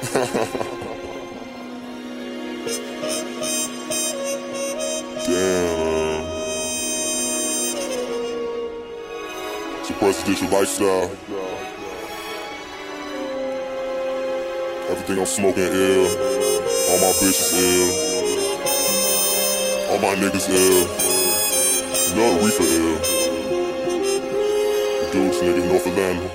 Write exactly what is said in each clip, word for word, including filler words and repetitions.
Damn. It's a presidential lifestyle. Everything I'm smoking ill. All my bitches ill. All my niggas ill. You know the reefer ill. Dudes, nigga, North Atlanta.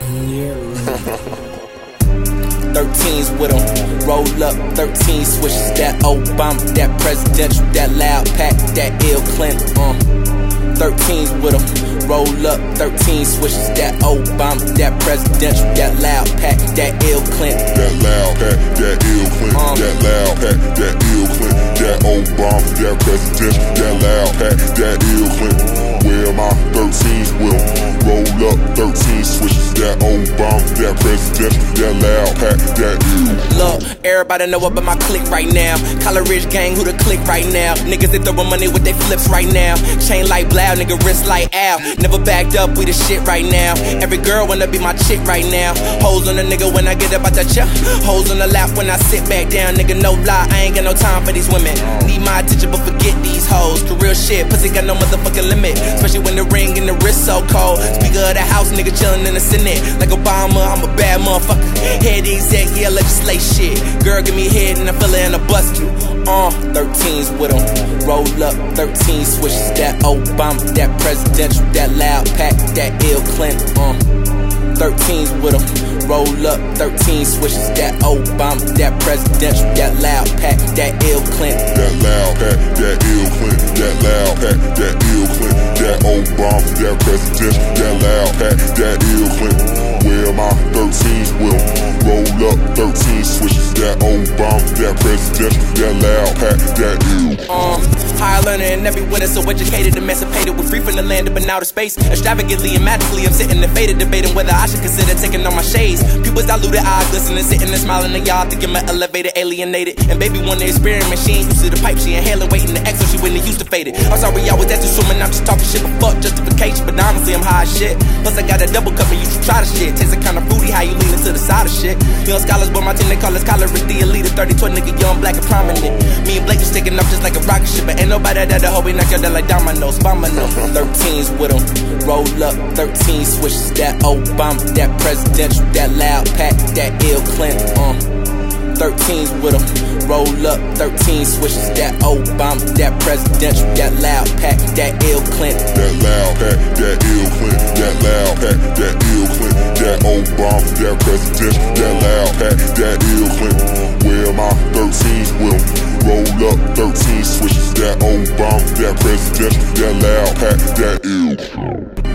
thirteens with them, roll up, thirteen switches, that Obama, that presidential, that loud pack, that ill Clinton, um. thirteens with them, roll up, thirteen switches, that Obama, that presidential, that loud pack, that ill Clinton. That loud pack, that ill Clinton, um. that loud pack, that ill Clinton, that Obama, that presidential, that loud pack, that ill Clinton. Where my thirteens with them, roll up, thirteen switches, that Obama, that presidential, that loud pack, that ill. Look, everybody know about my clique right now. Collar Ridge gang, who the clique right now? Niggas that throwin' money with they flips right now. Chain like Blau, nigga wrist like Al. Never backed up, we the shit right now. Every girl wanna be my chick right now. Hoes on a nigga when I get up out that chair. Hoes on the lap when I sit back down. Nigga, no lie, I ain't got no time for these women. Need my attention, but forget these hoes. For real shit, pussy got no motherfucking limit. Especially when the ring and the wrist so cold. Speaker of the house, nigga chillin' in the Senate. Like Obama, I'm a bad motherfucker. Head exec, yeah, legislate shit. Girl, give me head and I feel it and I bust you. Uh, thirteens with them, roll up, thirteen switches, that Obama, that presidential, that loud pack, that ill Clinton, um. thirteens with them, roll up, thirteen switches, that Obama, that presidential, that loud pack, that ill Clinton. That loud pack, that ill Clinton, that loud pack, that ill Clinton, that Obama, that presidential, that loud pack, that ill Clinton. Where my thirteens with them, roll up, thirteen switches, that Obama, that presidential, that loud pack, that ill. Um, higher learner and every winner, so educated, emancipated, we're free from the land up in outer space. Extravagantly and magically, I'm sitting and faded, debating whether I should consider taking on my shades. People's diluted eyes, glistening, sitting and smiling at y'all, thinking my elevated, alienated. And baby wanna experiment, she ain't used to the pipe, she inhaling, waiting to exit, she wouldn't used to fade it. I'm sorry, y'all was that assuming I'm just talking shit, but fuck justification. But honestly, I'm high as shit. Plus, I got a double cup and you should try the shit. Tasting kinda fruity, how you leaning to the side of shit. Young scholars, but my team, they call us scholar, is the elite. thirty twenty nigga, young, black, and prominent. Me and Blake is sticking up just like a rocket ship, but ain't nobody that the hoe we knock out that like dominoes, dominoes. thirteens with them, roll up, thirteen switches, that Obama, that presidential, that loud pack, that ill Clinton, um. thirteens with them, roll up, thirteen switches, that Obama, that presidential, that loud pack, that ill Clinton. That loud pack, that ill Clinton, that loud pack, that ill Clinton, that Obama, that presidential, that loud pack, that ill Clinton. Where my thirteens with them, roll up, thirteen switches, that Obama, that presidential, that loud pack, that ill.